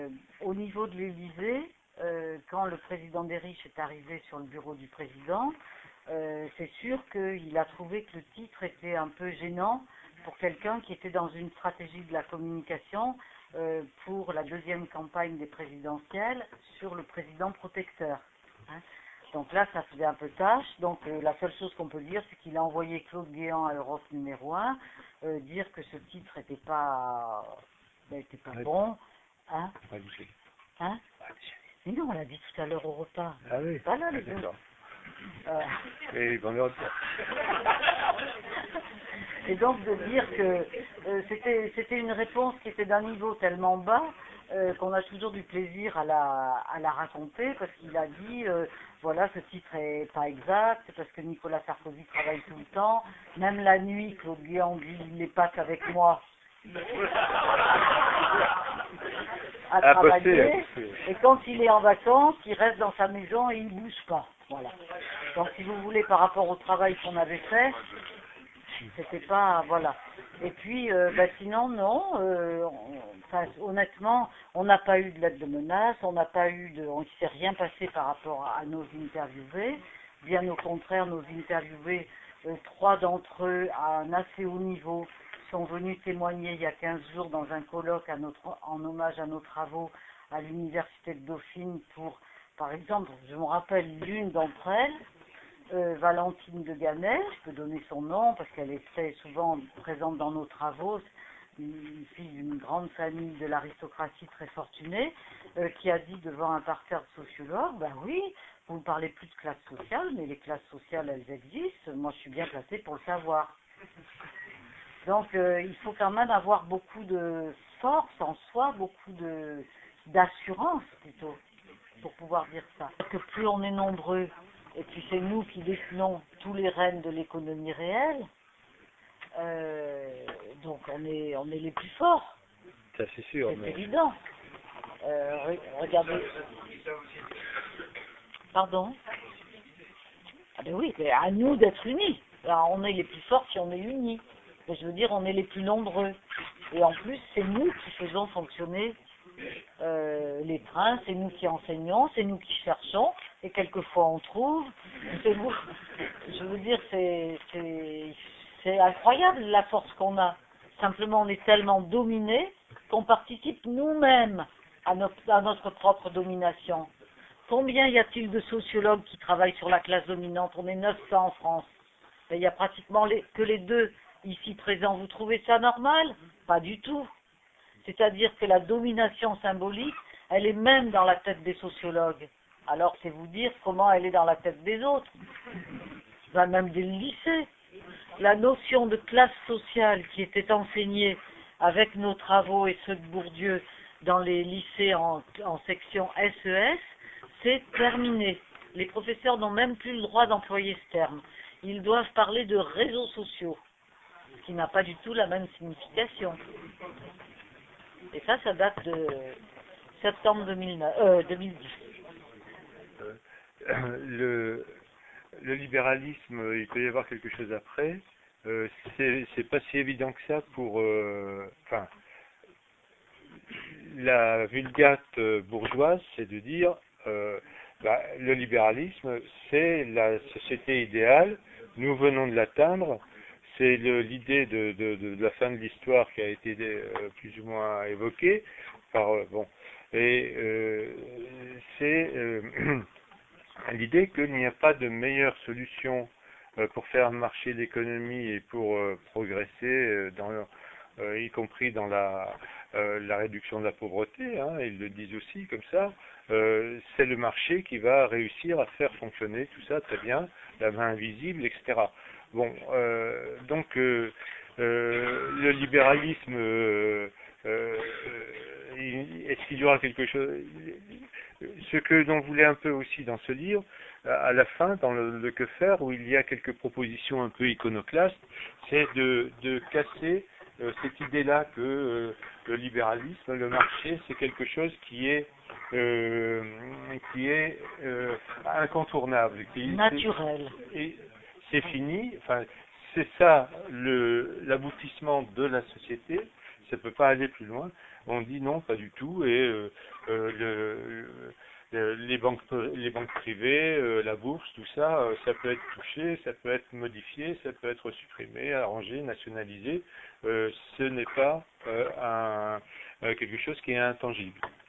Au niveau de l'Élysée, quand le président des riches est arrivé sur le bureau du président, c'est sûr qu'il a trouvé que le titre était un peu gênant pour quelqu'un qui était dans une stratégie de la communication pour la deuxième campagne des présidentielles sur le président protecteur. Hein. Donc là, ça faisait un peu tâche. Donc la seule chose qu'on peut dire, c'est qu'il a envoyé Claude Guéant à Europe numéro 1, dire que ce titre n'était pas bon. Hein? Hein? Mais non, on l'a dit tout à l'heure au repas. Ah oui. Pas là, les deux. Et bon, Et donc de dire que c'était une réponse qui était d'un niveau tellement bas qu'on a toujours du plaisir à la raconter, parce qu'il a dit voilà, ce titre est pas exact, parce que Nicolas Sarkozy travaille tout le temps, même la nuit, Claude Guéant dit il n'est pas qu'avec moi. À travailler, et quand il est en vacances, il reste dans sa maison et il ne bouge pas. Voilà. Donc si vous voulez, par rapport au travail qu'on avait fait, c'était pas, voilà. Et puis, sinon, non, honnêtement, on n'a pas eu de lettre de menace, on ne s'est rien passé par rapport à nos interviewés. Bien au contraire, nos interviewés, 3 d'entre eux, à un assez haut niveau, sont venus témoigner il y a 15 jours dans un colloque en hommage à nos travaux à l'université de Dauphine pour, par exemple, je me rappelle l'une d'entre elles, Valentine de Ganay, je peux donner son nom parce qu'elle est très souvent présente dans nos travaux, une fille d'une grande famille de l'aristocratie très fortunée, qui a dit devant un parterre de sociologues, ben oui, vous ne parlez plus de classe sociale, mais les classes sociales, elles existent, moi je suis bien placée pour le savoir. Donc il faut quand même avoir beaucoup de force en soi, beaucoup d'assurance plutôt, pour pouvoir dire ça. Parce que plus on est nombreux, et puis c'est nous qui détenons tous les rênes de l'économie réelle, donc on est les plus forts. Ça c'est sûr. C'est évident. Regardez. Pardon? Ah ben oui, c'est à nous d'être unis. Alors, on est les plus forts si on est unis. Mais je veux dire, on est les plus nombreux. Et en plus, c'est nous qui faisons fonctionner les trains, c'est nous qui enseignons, c'est nous qui cherchons, et quelquefois on trouve. C'est vous. Je veux dire, c'est incroyable la force qu'on a. Simplement, on est tellement dominés qu'on participe nous-mêmes à notre propre domination. Combien y a-t-il de sociologues qui travaillent sur la classe dominante? On est 900 en France. Il y a pratiquement que les deux ici présents. Vous trouvez ça normal? Pas du tout. C'est-à-dire que la domination symbolique, elle est même dans la tête des sociologues. Alors c'est vous dire comment elle est dans la tête des autres. Même des lycées. La notion de classe sociale qui était enseignée avec nos travaux et ceux de Bourdieu dans les lycées en section SES, c'est terminé. Les professeurs n'ont même plus le droit d'employer ce terme. Ils doivent parler de réseaux sociaux, ce qui n'a pas du tout la même signification. Et ça date de septembre 2010. Le libéralisme, il peut y avoir quelque chose après. C'est pas si évident que ça pour... la vulgate bourgeoise, c'est de dire le libéralisme, c'est la société idéale, nous venons de l'atteindre, c'est l'idée de la fin de l'histoire qui a été plus ou moins évoquée par c'est l'idée qu'il n'y a pas de meilleure solution pour faire marcher l'économie et pour progresser y compris dans la réduction de la pauvreté, hein, ils le disent aussi comme ça, c'est le marché qui va réussir à faire fonctionner tout ça très bien, la main invisible, etc. Bon, donc le libéralisme, est-ce qu'il y aura quelque chose? Ce que l'on voulait un peu aussi dans ce livre, à la fin, dans le Que faire, où il y a quelques propositions un peu iconoclastes, c'est de casser cette idée-là que le libéralisme, le marché, c'est quelque chose qui est incontournable, naturel. Et c'est fini. Enfin, c'est ça l'aboutissement de la société. ça peut pas aller plus loin. On dit non, pas du tout, et les banques privées, la bourse, tout ça, ça peut être touché, ça peut être modifié, ça peut être supprimé, arrangé, nationalisé. Ce n'est pas quelque chose qui est intangible.